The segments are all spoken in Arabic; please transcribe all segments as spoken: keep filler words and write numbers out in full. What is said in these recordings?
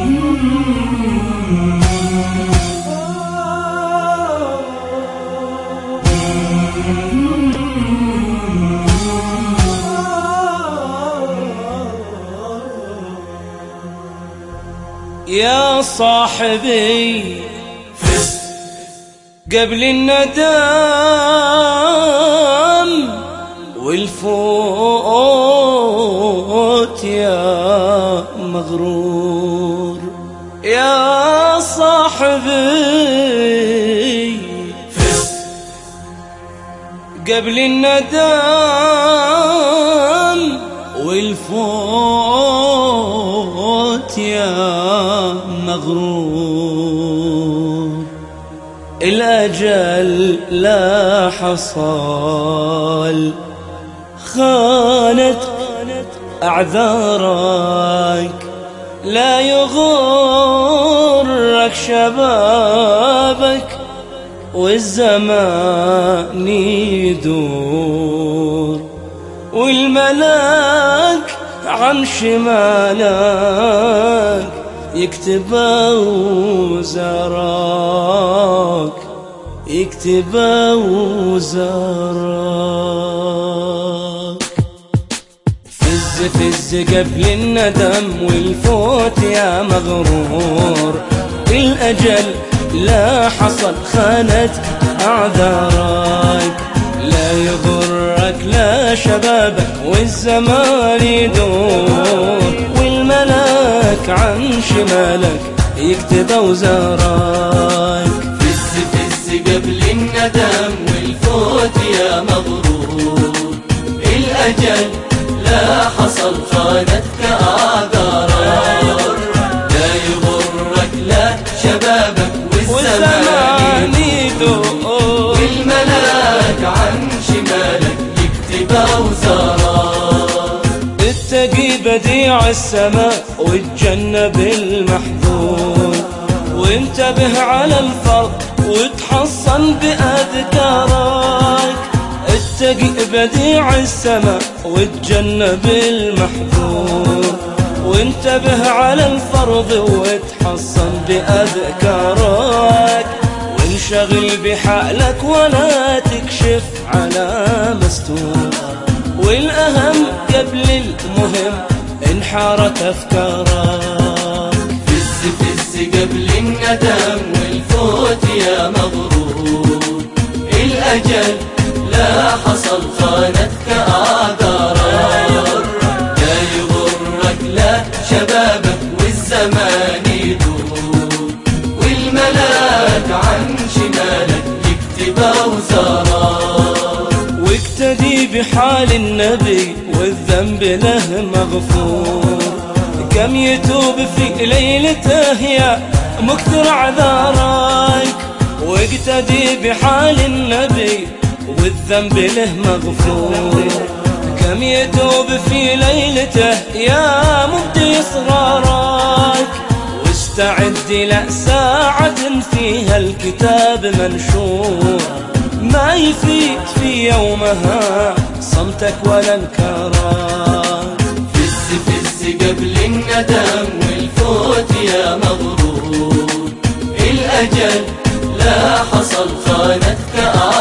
يا صاحبي فز قبل الندم والفوت يا مغرور. يا صاحبي فز قبل الندم والفوت يا مغرور. الأجل لا حصل خانت أعذارك، لا يغرك شبابك والزمان يدور، والملاك عن شمالك يكتب وزارك، يكتب وزارك. فز فز قبل الندم والفوت يا مغرور. الأجل لا حصل خانتك أعذارك، لا يغرك لا شبابك والزمان يدور، والملاك عن شمالك يكتب أوزارك. فز فز قبل الندم والفوت يا مغرور. الأجل لا حصل خانتك أعذارك، لا يغرك لا شبابك والزمان يدور، والملاك عن شمالك يكتب أوزارك. اتقي بديع السماء وتجنب المحذور، وانتبه على الفرض وتحصن بأذكارك. اتقي بديع السماء وتجنب المحذور، وانتبه على الفرض وتحصن بأذكارك. وانشغل بحالك ولا تكشف على مستور، والأهم قبل المهم انحارت أفكارك. فز فز قبل الندم والفوت يا مغرور. الأجل لا حصل خانتك أعذارك، لا يغرك لا شبابك والزمان يدور، والملاك عن شمالك يكتب أوزارك. واقتدي بحال النبي والذنب له مغفور، كم يتوب في ليلته يا مكثر اعذارك. واقتدي بحال النبي والذنب له مغفور، كم يتوب في ليلته يا مبدي إصرارك. واستعد لساعة فيها الكتاب منشور، ما يفيد في يومها صمتك ولا انكارك. فز فز قبل الندم والفوت يا مغرور. الأجل لا حصل خانتك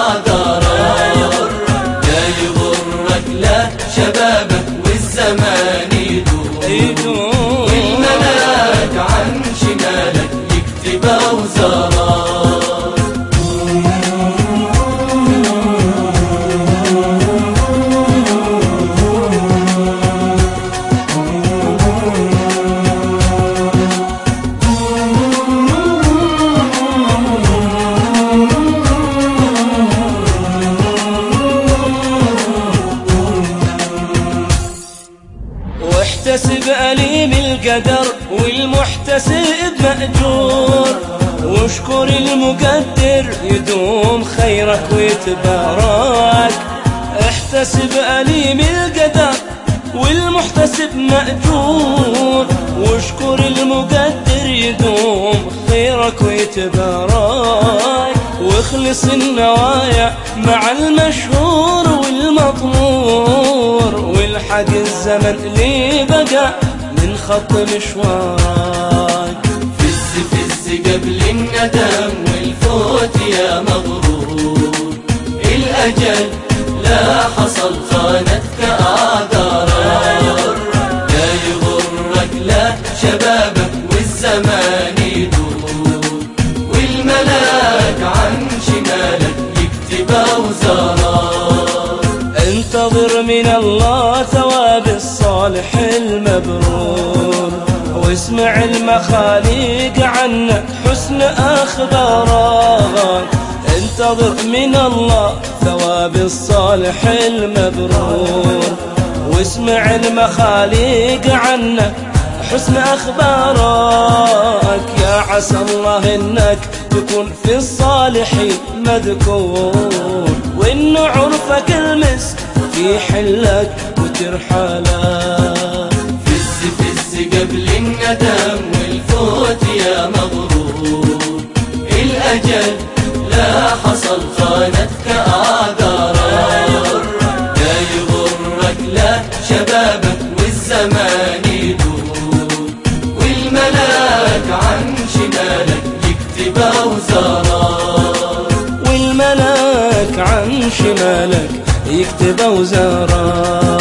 أعذارك، لا يغرك لا شبابك والزمان يدور، والملاك عن شمالك يكتب أوزارك. واحتسب أليم القدر والمحتسب مأجور، واشكر المقدر يدوم خيرك ويتبارك. احتسب أليم القدر والمحتسب مأجور، واشكر المقدر يدوم خيرك ويتبارك. واخلص النوايا مع المشهور والمطمور، والحق الزمن اللي بقى من خط مشوارك. قبل الندم والفوت يا مغرور، الأجل لا حصل خانتك أعذارك، لا يغرك لا شبابك والزمان يدور، والملاك عن شمالك يكتب أوزارك. انتظر من الله ثواب الصالح المبرور، واسمع المخاليق عنك حسن أخبارك. انتظر من الله ثواب الصالح المبرور، واسمع المخاليق عنك حسن أخبارك. يا عسى الله إنك تكون في الصالحين مذكور، وإن عرفك المسك في حلك وترحلك. فز فز قبل الندم والفوت يا مغرور، الأجل لا حصل خانتك أعذارك، لا يغرك لا شبابك والزمان يدور، والملاك عن شمالك يكتب أوزارك، والملاك عن شمالك يكتب أوزارك.